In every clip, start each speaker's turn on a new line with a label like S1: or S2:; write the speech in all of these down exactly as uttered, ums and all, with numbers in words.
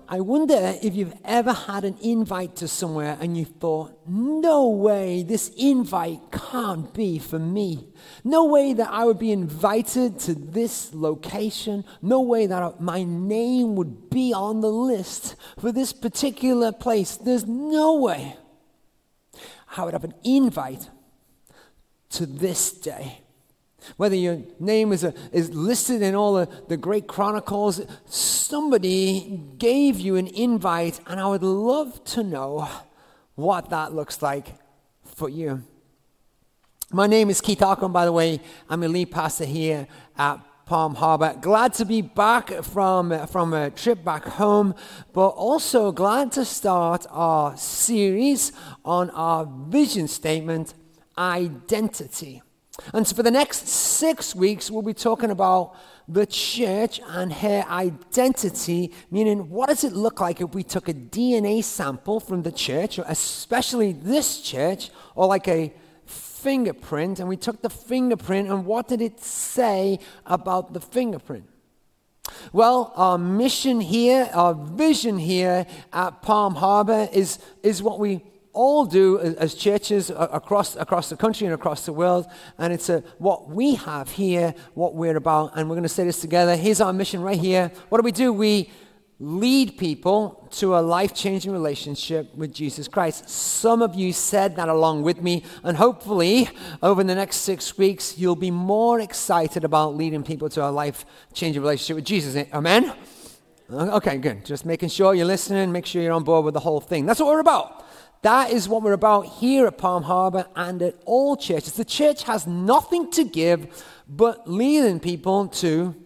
S1: I wonder if you've ever had an invite to somewhere and you thought, no way, this invite can't be for me. No way that I would be invited to this location. No way that my name would be on the list for this particular place. There's no way I would have an invite to this day. Whether your name is, a, is listed in all the, the great chronicles, somebody gave you an invite, and I would love to know what that looks like for you. My name is Keith Arkham, by the way. I'm a lead pastor here at Palm Harbor. Glad to be back from, from a trip back home, but also glad to start our series on our vision statement, Identity. And so for the next six weeks, we'll be talking about the church and her identity, meaning what does it look like if we took a D N A sample from the church, or especially this church, or like a fingerprint, and we took the fingerprint, and what did it say about the fingerprint? Well, our mission here, our vision here at Palm Harbor is, is what we all do as, as churches across across the country and across the world, and it's a, what we have here, what we're about, and we're going to say this together. Here's our mission right here. What do we do? We lead people to a life-changing relationship with Jesus Christ. Some of you said that along with me, and hopefully over the next six weeks, you'll be more excited about leading people to a life-changing relationship with Jesus. Amen? Okay, good. Just making sure you're listening, make sure you're on board with the whole thing. That's what we're about. That is what we're about here at Palm Harbor and at all churches. The church has nothing to give but leading people to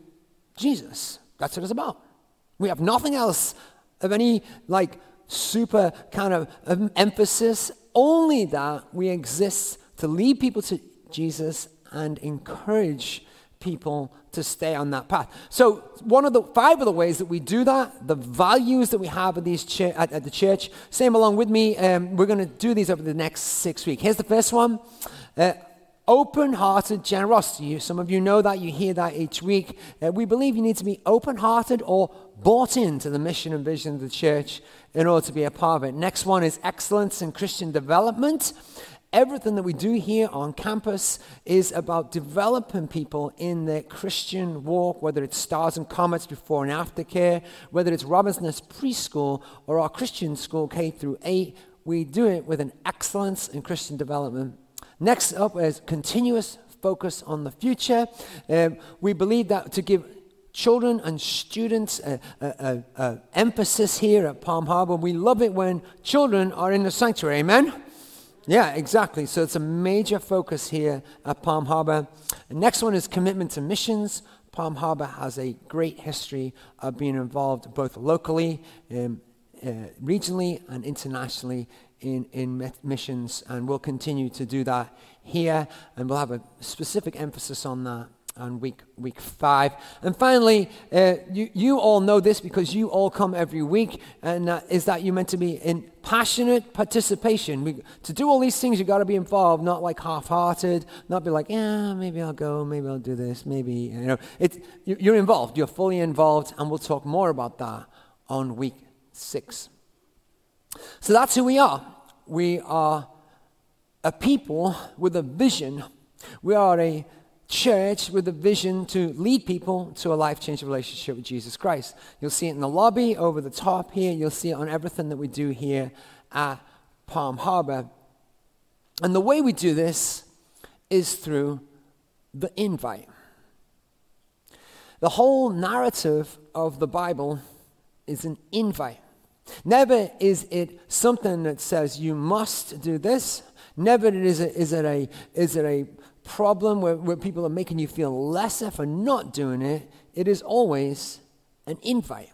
S1: Jesus. That's what it's about. We have nothing else of any like super kind of um, emphasis, only that we exist to lead people to Jesus and encourage people to stay on that path. So one of the five of the ways that we do that, the values that we have at these ch- at, at the church, same along with me, um, we're going to do these over the next six weeks. Here's the first one, uh, open-hearted generosity. Some of you know that, you hear that each week. Uh, we believe you need to be open-hearted or bought into the mission and vision of the church in order to be a part of it. Next one is excellence in Christian development. Everything that we do here on campus is about developing people in their Christian walk, whether it's Stars and Comets before and after care, whether it's Robin's Nest preschool or our Christian school K through eight. We do it with an excellence in Christian development. Next up is continuous focus on the future. Um, we believe that to give children and students a, a, a, a emphasis here at Palm Harbor, we love it when children are in the sanctuary. Amen? Yeah, exactly. So it's a major focus here at Palm Harbor. The next one is commitment to missions. Palm Harbor has a great history of being involved both locally, um, uh, regionally, and internationally in, in missions, and we'll continue to do that here, and we'll have a specific emphasis on that on week week five. And finally, uh, you, you all know this because you all come every week, and uh, is that you're meant to be in passionate participation. We, to do all these things, you got to be involved, not like half-hearted, not be like, yeah, maybe I'll go, maybe I'll do this, maybe, you know. It, you're involved, you're fully involved, and we'll talk more about that on week six. So that's who we are. We are a people with a vision. We are a church with a vision to lead people to a life-changing relationship with Jesus Christ. You'll see it in the lobby over the top here. You'll see it on everything that we do here at Palm Harbor. And the way we do this is through the invite. The whole narrative of the Bible is an invite. Never is it something that says you must do this. Never is it, is it a is it a problem where, where people are making you feel lesser for not doing it. It is always an invite.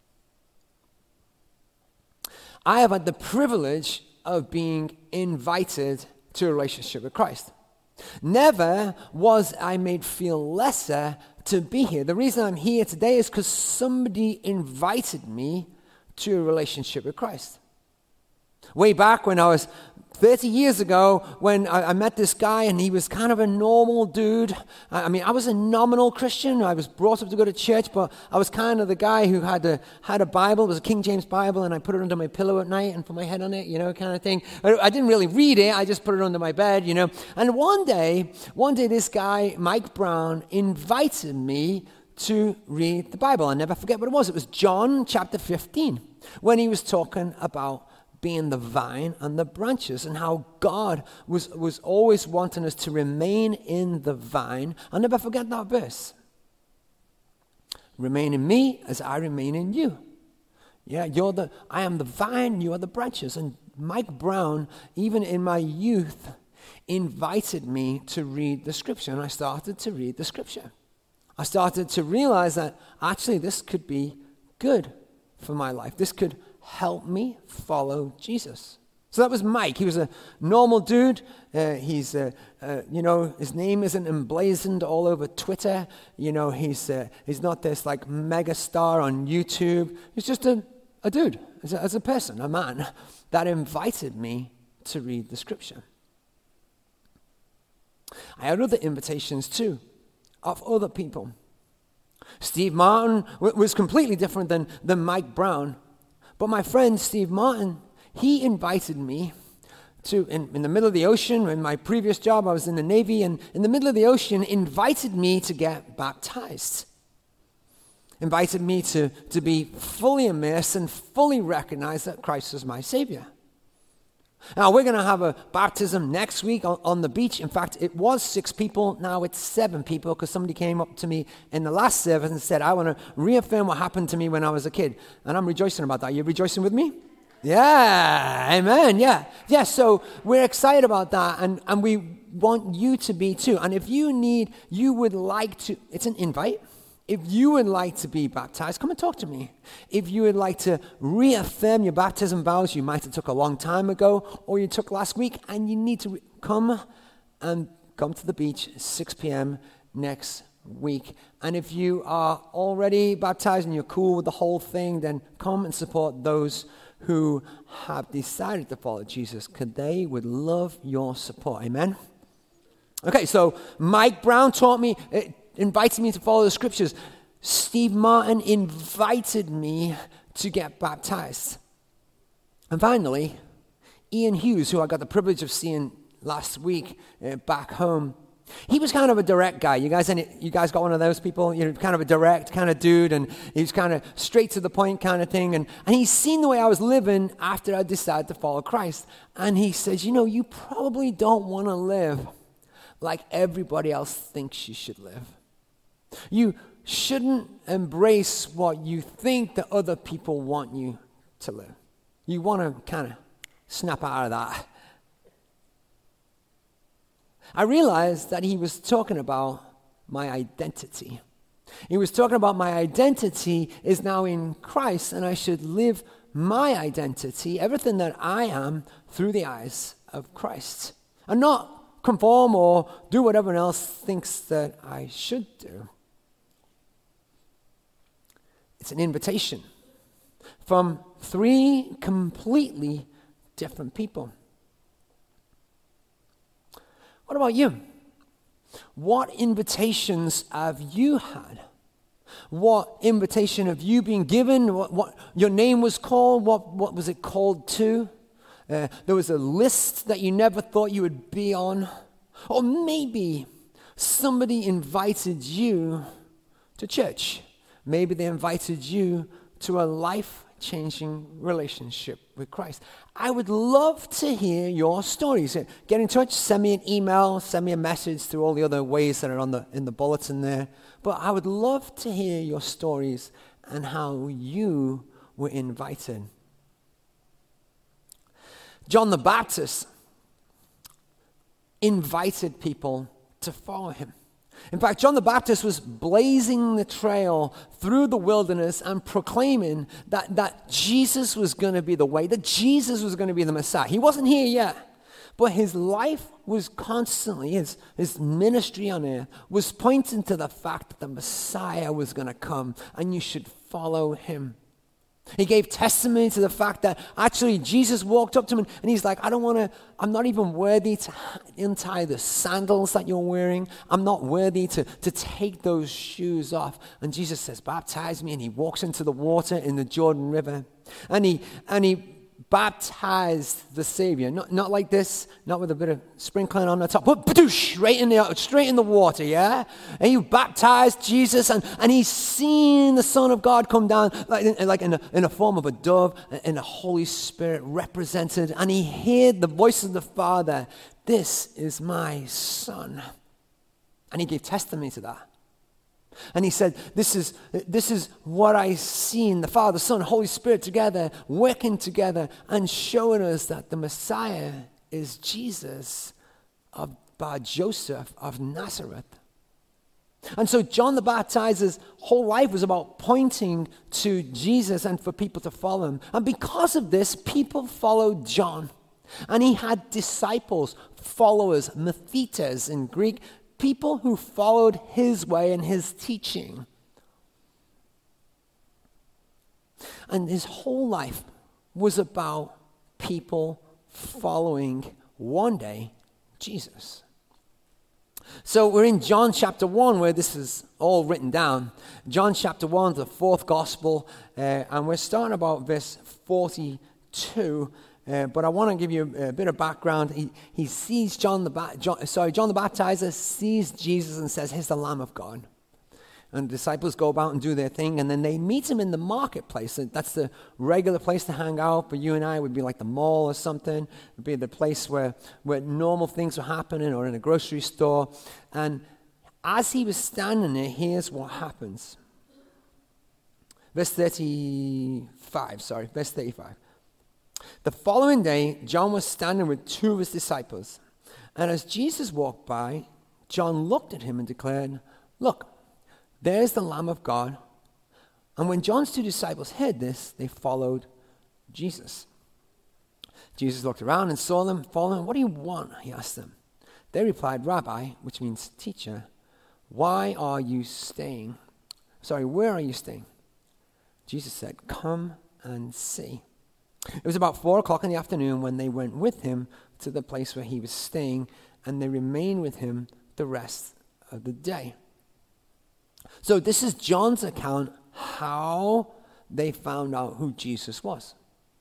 S1: I have had the privilege of being invited to a relationship with Christ. Never was I made feel lesser to be here. The reason I'm here today is because somebody invited me to a relationship with Christ. Way back when I was thirty years ago, when I, I met this guy and he was kind of a normal dude. I, I mean, I was a nominal Christian. I was brought up to go to church, but I was kind of the guy who had a, had a Bible. It was a King James Bible, and I put it under my pillow at night and put my head on it, you know, kind of thing. I, I didn't really read it. I just put it under my bed, you know. And one day, one day this guy, Mike Brown, invited me to read the Bible. I'll never forget what it was. It was John chapter fifteen, when he was talking about being the vine and the branches, and how God was, was always wanting us to remain in the vine. I'll never forget that verse. Remain in me as I remain in you. Yeah, you're the, I am the vine, you are the branches. And Mike Brown, even in my youth, invited me to read the scripture, and I started to read the scripture. I started to realize that actually this could be good for my life. This could help me follow Jesus. So that was Mike. He was a normal dude. Uh, he's, uh, uh, you know, his name isn't emblazoned all over Twitter. You know, he's uh, he's not this like mega star on YouTube. He's just a, a dude, as a, as a person, a man, that invited me to read the scripture. I had other invitations too, of other people. Steve Martin w- was completely different than, than Mike Brown. But my friend Steve Martin, he invited me to, in, in the middle of the ocean, in my previous job, I was in the Navy, and in the middle of the ocean, invited me to get baptized. Invited me to, to be fully immersed and fully recognize that Christ is my Savior. Now, we're going to have a baptism next week on, on the beach. In fact, it was six people. Now it's seven people, because somebody came up to me in the last service and said, I want to reaffirm what happened to me when I was a kid. And I'm rejoicing about that. You rejoicing with me? Yeah, amen, yeah. Yeah, so we're excited about that, and, and we want you to be too. And if you need, you would like to, it's an invite. If you would like to be baptized, come and talk to me. If you would like to reaffirm your baptism vows you might have took a long time ago, or you took last week, and you need to re- come and come to the beach at six p.m. next week. And if you are already baptized and you're cool with the whole thing, then come and support those who have decided to follow Jesus, because they would love your support. Amen? Okay, so Mike Brown taught me, uh, invited me to follow the scriptures. Steve Martin invited me to get baptized. And finally, Ian Hughes, who I got the privilege of seeing last week uh, back home, he was kind of a direct guy. You guys, any, you guys got one of those people? You know, kind of a direct kind of dude, and he was kind of straight to the point kind of thing. And, and he's seen the way I was living after I decided to follow Christ. And he says, you know, you probably don't want to live like everybody else thinks you should live. You shouldn't embrace what you think that other people want you to live. You want to kind of snap out of that. I realized that he was talking about my identity. He was talking about my identity is now in Christ, and I should live my identity, everything that I am, through the eyes of Christ, and not conform or do what everyone else thinks that I should do. It's an invitation from three completely different people. What about you? What invitations have you had? What invitation have you been given? What, what your name was called? What, what was it called to? Uh, there was a list that you never thought you would be on. Or maybe somebody invited you to church. Maybe they invited you to a life-changing relationship with Christ. I would love to hear your stories. Get in touch, send me an email, send me a message through all the other ways that are on the in the bulletin there. But I would love to hear your stories and how you were invited. John the Baptist invited people to follow him. In fact, John the Baptist was blazing the trail through the wilderness and proclaiming that, that Jesus was going to be the way, that Jesus was going to be the Messiah. He wasn't here yet, but his life was constantly, his, his ministry on earth was pointing to the fact that the Messiah was going to come and you should follow him. He gave testimony to the fact that actually Jesus walked up to him and he's like, I don't want to, I'm not even worthy to untie the sandals that you're wearing. I'm not worthy to, to take those shoes off. And Jesus says, baptize me. And he walks into the water in the Jordan River. And he, and he baptized the Savior. Not, not like this, not with a bit of sprinkling on the top, but badoosh, right in the, straight in the water, yeah? And he baptized Jesus, and, and he's seen the Son of God come down like in, like in, a, in a form of a dove, and the Holy Spirit represented, and he heard the voice of the Father, this is my Son. And he gave testimony to that. And he said, this is, this is what I seen, the Father, Son, Holy Spirit together, working together and showing us that the Messiah is Jesus of Bar Joseph of Nazareth. And so John the Baptizer's whole life was about pointing to Jesus and for people to follow him. And because of this, people followed John. And he had disciples, followers, mathetes in Greek, people who followed his way and his teaching. And his whole life was about people following one day Jesus. So we're in John chapter one where this is all written down. John chapter one, the fourth gospel, uh, and we're starting about verse forty-two. Uh, but I want to give you a, a bit of background. He, he sees John the ba- John, sorry John the Baptizer sees Jesus and says, "Here's the Lamb of God." And the disciples go about and do their thing, and then they meet him in the marketplace. That's the regular place to hang out. For you and I, it would be like the mall or something. It would be the place where where normal things were happening, or in a grocery store. And as he was standing there, here's what happens. Verse thirty-five. Sorry, verse thirty-five. The following day, John was standing with two of his disciples. And as Jesus walked by, John looked at him and declared, "Look, there's the Lamb of God." And when John's two disciples heard this, they followed Jesus. Jesus looked around and saw them following. "What do you want?" he asked them. They replied, "Rabbi," which means teacher, "why are you staying?" Sorry, where are you staying? Jesus said, "Come and see." It was about four o'clock in the afternoon when they went with him to the place where he was staying, and they remained with him the rest of the day. So this is John's account how they found out who Jesus was.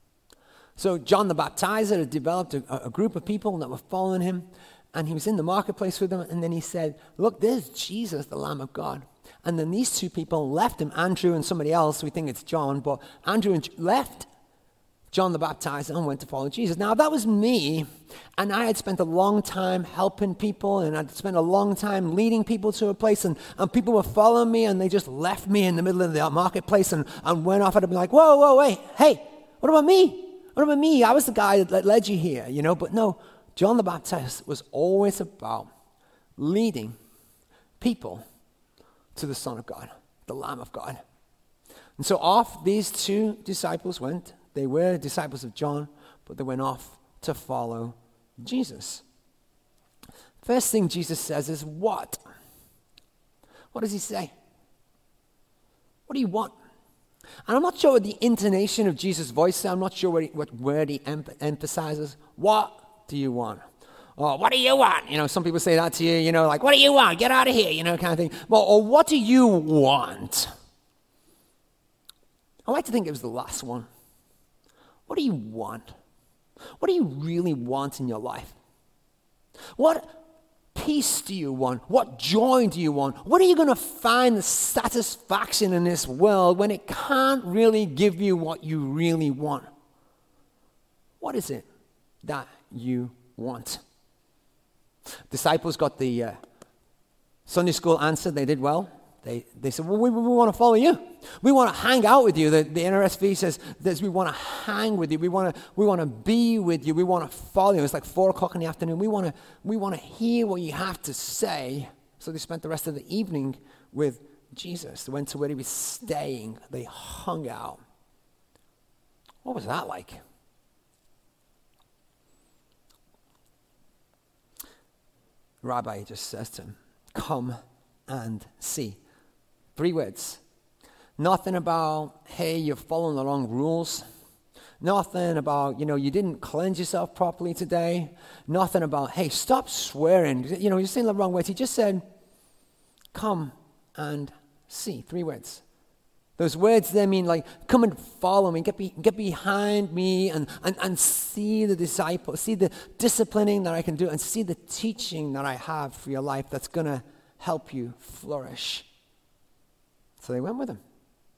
S1: So John the Baptizer had developed a, a group of people that were following him, and he was in the marketplace with them, and then he said, "Look, there's Jesus, the Lamb of God." And then these two people left him, Andrew and somebody else, we think it's John, but Andrew and left John the Baptizer and went to follow Jesus. Now, that was me, and I had spent a long time helping people, and I'd spent a long time leading people to a place, and, and people were following me, and they just left me in the middle of the marketplace and, and went off, and I'd be like, whoa, whoa, wait, hey, what about me? What about me? I was the guy that led you here, you know, but no, John the Baptist was always about leading people to the Son of God, the Lamb of God. And so off these two disciples went. They were disciples of John, but they went off to follow Jesus. First thing Jesus says is, what? What does he say? What do you want? And I'm not sure what the intonation of Jesus' voice is. I'm not sure what, he, what word he em- emphasizes. What do you want? Or what do you want? You know, some people say that to you, you know, like, what do you want? Get out of here, you know, kind of thing. Well, or what do you want? I like to think it was the last one. What do you want? What do you really want in your life? What peace do you want? What joy do you want? What are you going to find the satisfaction in this world when it can't really give you what you really want? What is it that you want? Disciples got the uh, Sunday school answer. They did well. They, they said, well, we, we want to follow you. We want to hang out with you. The, the N R S V says that we want to hang with you. We want to we want to be with you. We want to follow you. It's like four o'clock in the afternoon. We want to we want to hear what you have to say. So they spent the rest of the evening with Jesus. They went to where he was staying. They hung out. What was that like? Rabbi just says to him, "Come and see." Three words. Nothing about, hey, you're following the wrong rules. Nothing about, you know, you didn't cleanse yourself properly today. Nothing about, hey, stop swearing. You know, you're saying the wrong words. He just said, come and see. Three words. Those words there mean like, come and follow me, get, be, get behind me and, and, and see the disciple, see the disciplining that I can do and see the teaching that I have for your life that's going to help you flourish. So they went with him.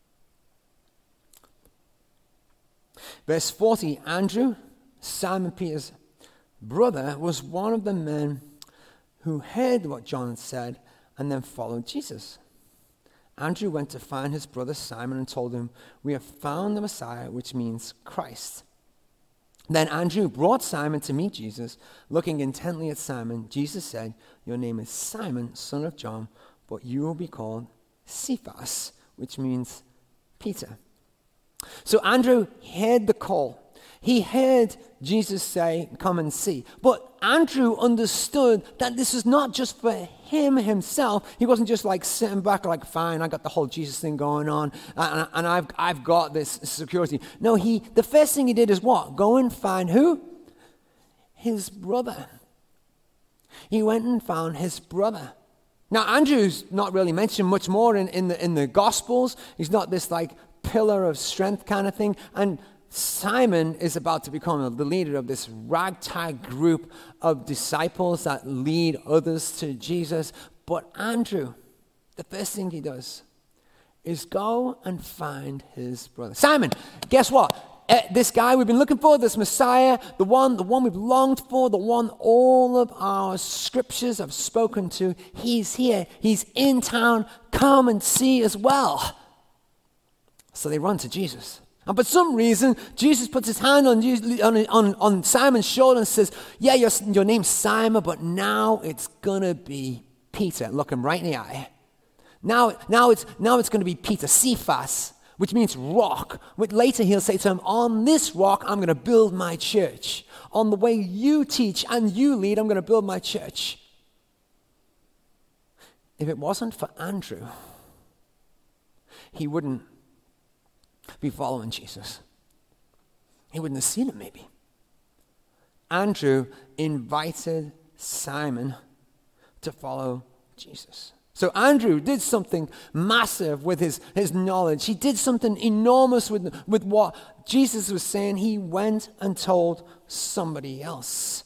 S1: Verse forty, Andrew, Simon Peter's brother, was one of the men who heard what John said and then followed Jesus. Andrew went to find his brother Simon and told him, we have found the Messiah, which means Christ. Then Andrew brought Simon to meet Jesus. Looking intently at Simon, Jesus said, your name is Simon, son of John, but you will be called Cephas, which means Peter. So Andrew heard the call. He heard Jesus say, come and see. But Andrew understood that this is not just for him himself. He wasn't just like sitting back like, fine, I got the whole Jesus thing going on, and, and I've, I've got this security. No, he. the first thing he did is what? Go and find who? His brother. He went and found his brother. Now, Andrew's not really mentioned much more in, in, the, in the Gospels. He's not this like pillar of strength kind of thing. And Simon is about to become the leader of this ragtag group of disciples that lead others to Jesus. But Andrew, the first thing he does is go and find his brother. Simon, guess what? Uh, this guy we've been looking for, this Messiah, the one, the one we've longed for, the one all of our scriptures have spoken to, he's here. He's in town. Come and see as well. So they run to Jesus. And for some reason, Jesus puts his hand on, on, on, on Simon's shoulder and says, yeah, your, your name's Simon, but now it's going to be Peter. Look him right in the eye. Now, now it's, now it's going to be Peter, Cephas, which means rock. Which later he'll say to him, on this rock, I'm going to build my church. On the way you teach and you lead, I'm going to build my church. If it wasn't for Andrew, he wouldn't be following Jesus. He wouldn't have seen it maybe. Andrew invited Simon to follow Jesus. So Andrew did something massive with his, his knowledge. He did something enormous with, with what Jesus was saying. He went and told somebody else.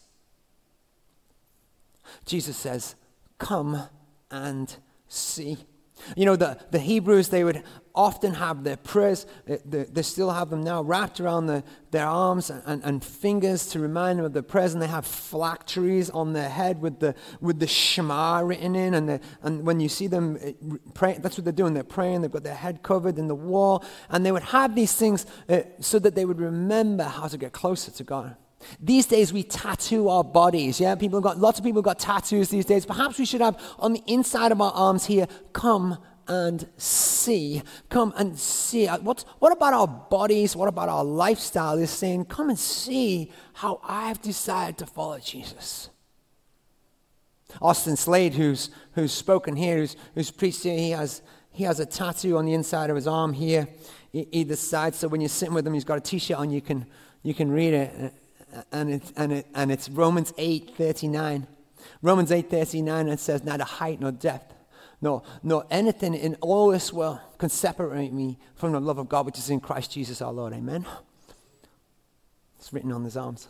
S1: Jesus says, come and see. You know, the, the Hebrews, they would often have their prayers, they, they still have them now, wrapped around the, their arms and, and fingers to remind them of the prayers, and they have phylacteries on their head with the with the Shema written in, and, the, and when you see them pray, that's what they're doing, they're praying, they've got their head covered in the wall, and they would have these things uh, so that they would remember how to get closer to God. These days we tattoo our bodies, yeah? People have got, lots of people have got tattoos these days. Perhaps we should have on the inside of our arms here, come and see. Come and see. What, what about our bodies? What about our lifestyle is saying, come and see how I've decided to follow Jesus. Austin Slade, who's who's spoken here, who's, who's preached here, he has, he has a tattoo on the inside of his arm here, either side. So when you're sitting with him, he's got a t-shirt on, you can, you can read it. And it's, and, it, and it's Romans eight thirty-nine. Romans eight thirty-nine, it says, neither height nor depth, nor, nor anything in all this world can separate me from the love of God, which is in Christ Jesus our Lord. Amen? It's written on his arms.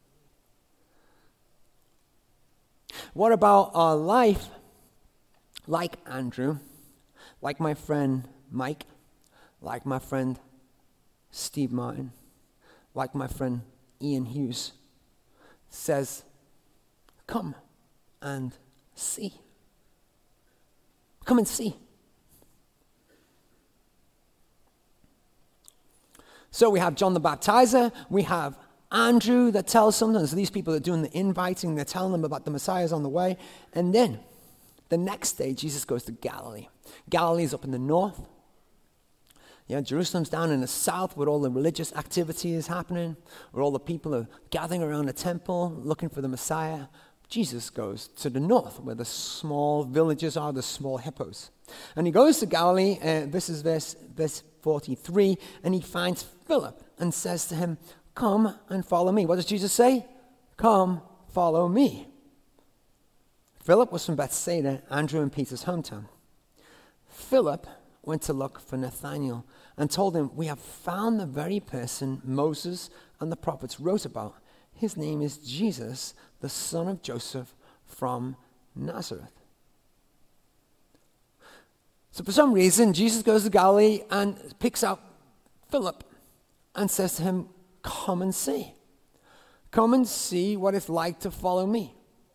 S1: What about our life? Like Andrew, like my friend Mike, like my friend Steve Martin, like my friend Ian Hughes, says, come and see. Come and see. So we have John the Baptizer, we have Andrew that tells something. So these people are doing the inviting, they're telling them about the Messiah's on the way. And then the next day, Jesus goes to Galilee. Galilee's up in the north. Yeah, Jerusalem's down in the south where all the religious activity is happening, where all the people are gathering around the temple looking for the Messiah. Jesus goes to the north, where the small villages are, the small hippos. And he goes to Galilee, uh, this is verse, verse forty-three, and he finds Philip and says to him, come and follow me. What does Jesus say? Come, follow me. Philip was from Bethsaida, Andrew and Peter's hometown. Philip went to look for Nathanael and told him, we have found the very person Moses and the prophets wrote about. His name is Jesus, the son of Joseph from Nazareth. So for some reason, Jesus goes to Galilee and picks up Philip and says to him, come and see. Come and see what it's like to follow me.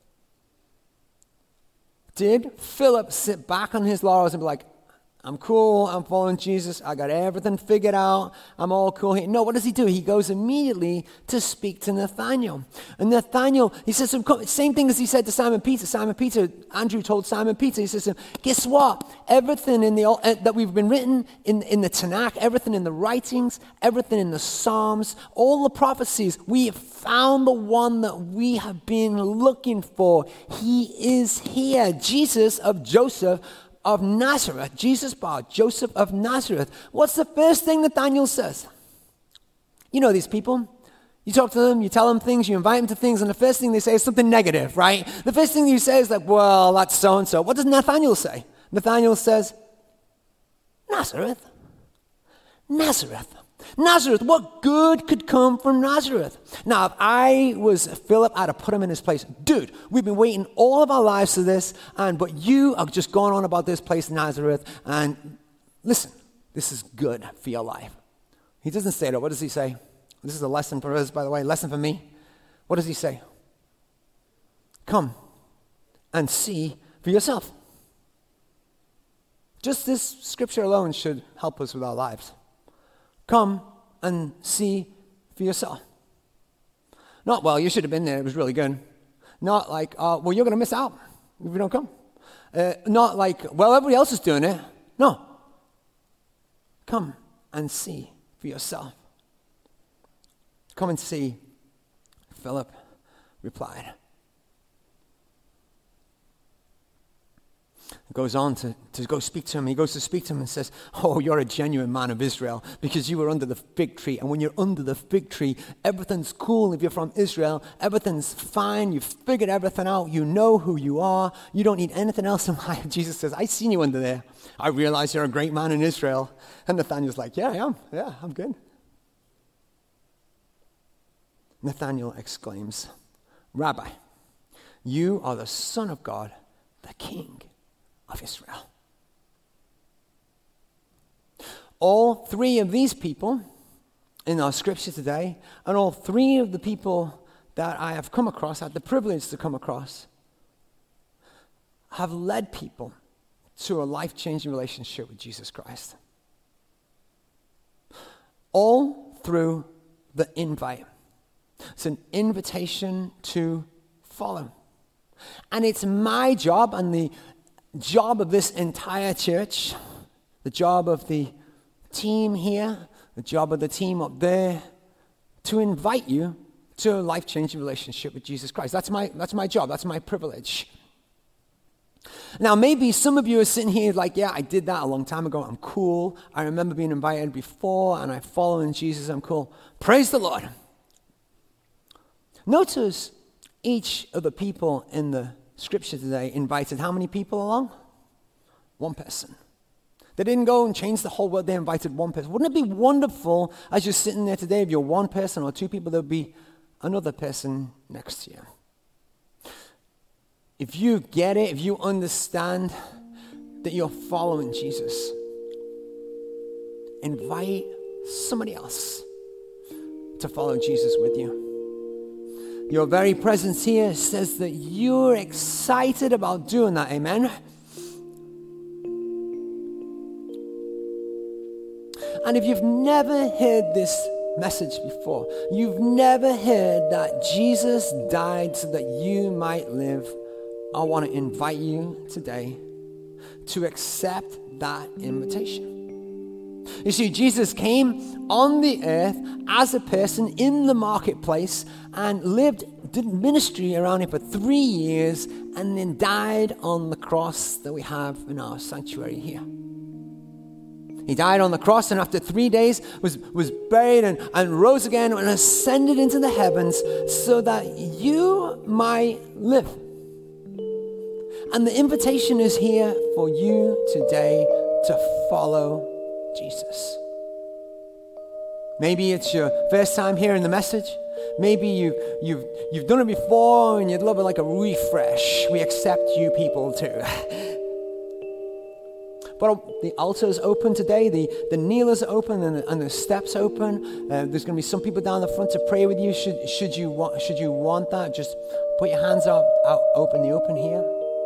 S1: Did Philip sit back on his laurels and be like, I'm cool, I'm following Jesus, I got everything figured out, I'm all cool here? No, what does he do? He goes immediately to speak to Nathanael. And Nathanael, he says, same thing as he said to Simon Peter. Simon Peter, Andrew told Simon Peter, he says to him, guess what? Everything in the uh, that we've been written in, in the Tanakh, everything in the writings, everything in the Psalms, all the prophecies, we have found the one that we have been looking for. He is here, Jesus of Joseph, of Nazareth. Jesus bar Joseph of Nazareth. What's the first thing Nathanael says? You know these people. You talk to them, you tell them things, you invite them to things, and the first thing they say is something negative, right? The first thing you say is like, well, that's so-and-so. What does Nathanael say? Nathanael says, Nazareth. Nazareth. Nazareth, what good could come from Nazareth? Now, if I was Philip, I'd have put him in his place. Dude, we've been waiting all of our lives for this, and but you are just going on about this place, Nazareth, and listen, this is good for your life. He doesn't say that. What does he say? This is a lesson for us, by the way, lesson for me. What does he say? Come and see for yourself. Just this scripture alone should help us with our lives. Come and see for yourself. Not, well, you should have been there, it was really good. Not like, uh, well, you're going to miss out if you don't come. Uh, not like, well, everybody else is doing it. No. Come and see for yourself. Come and see, Philip replied. Goes on to, to go speak to him. He goes to speak to him and says, oh, you're a genuine man of Israel because you were under the fig tree. And when you're under the fig tree, everything's cool if you're from Israel. Everything's fine. You've figured everything out. You know who you are. You don't need anything else in life. Jesus says, I seen you under there. I realize you're a great man in Israel. And Nathanael's like, yeah, I am. Yeah, I'm good. Nathanael exclaims, Rabbi, you are the Son of God, the King of Israel. All three of these people in our scripture today, and all three of the people that I have come across, had the privilege to come across, have led people to a life-changing relationship with Jesus Christ. All through the invite. It's an invitation to follow. And it's my job and the job of this entire church, the job of the team here, the job of the team up there, to invite you to a life-changing relationship with Jesus Christ. That's my, that's my job. That's my privilege. Now, maybe some of you are sitting here like, yeah, I did that a long time ago. I'm cool. I remember being invited before, and I follow in Jesus. I'm cool. Praise the Lord. Notice each of the people in the scripture today invited how many people along? One person. They didn't go and change the whole world. They invited one person. Wouldn't it be wonderful as you're sitting there today, if you're one person or two people, there'll be another person next to you. If you get it, if you understand that you're following Jesus, invite somebody else to follow Jesus with you. Your very presence here says that you're excited about doing that, amen? And if you've never heard this message before, you've never heard that Jesus died so that you might live, I want to invite you today to accept that invitation. You see, Jesus came on the earth as a person in the marketplace and lived did ministry around here for three years and then died on the cross that we have in our sanctuary here. He died on the cross, and after three days was, was buried and, and rose again and ascended into the heavens so that you might live. And the invitation is here for you today to follow Jesus. Maybe it's your first time hearing the message. Maybe you've, you've, you've done it before and you'd love it like a refresh. We accept you people too. But the altar is open today, the, the kneelers are open and the, and the steps open. Uh, there's going to be some people down the front to pray with you. Should, should, you want, should you want that, just put your hands out, out open, the open here.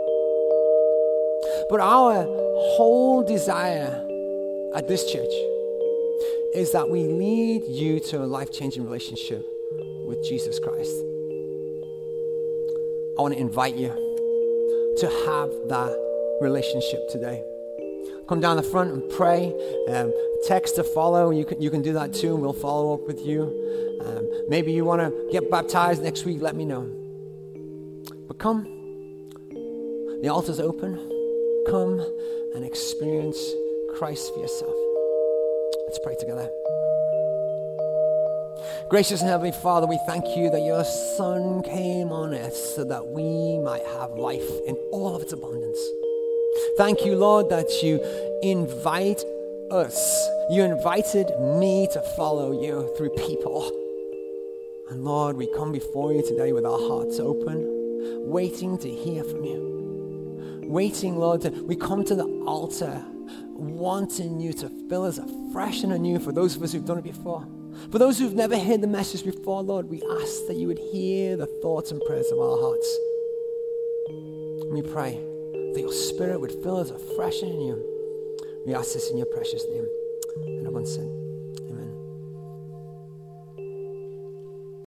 S1: But our whole desire at this church is that we lead you to a life-changing relationship with Jesus Christ. I want to invite you to have that relationship today. Come down the front and pray. Um, text to follow. You can you can do that too, and we'll follow up with you. Um, maybe you want to get baptized next week. Let me know. But come. The altar's open. Come and experience Christ for yourself. Let's pray together. Gracious and Heavenly Father, we thank you that your Son came on earth so that we might have life in all of its abundance. Thank you, Lord, that you invite us. You invited me to follow you through people. And Lord, we come before you today with our hearts open, waiting to hear from you. Waiting, Lord, to, we come to the altar wanting you to fill us afresh and anew for those of us who've done it before. For those who've never heard the message before, Lord, we ask that you would hear the thoughts and prayers of our hearts. And we pray that your Spirit would fill us afresh and anew. We ask this in your precious name. And everyone said,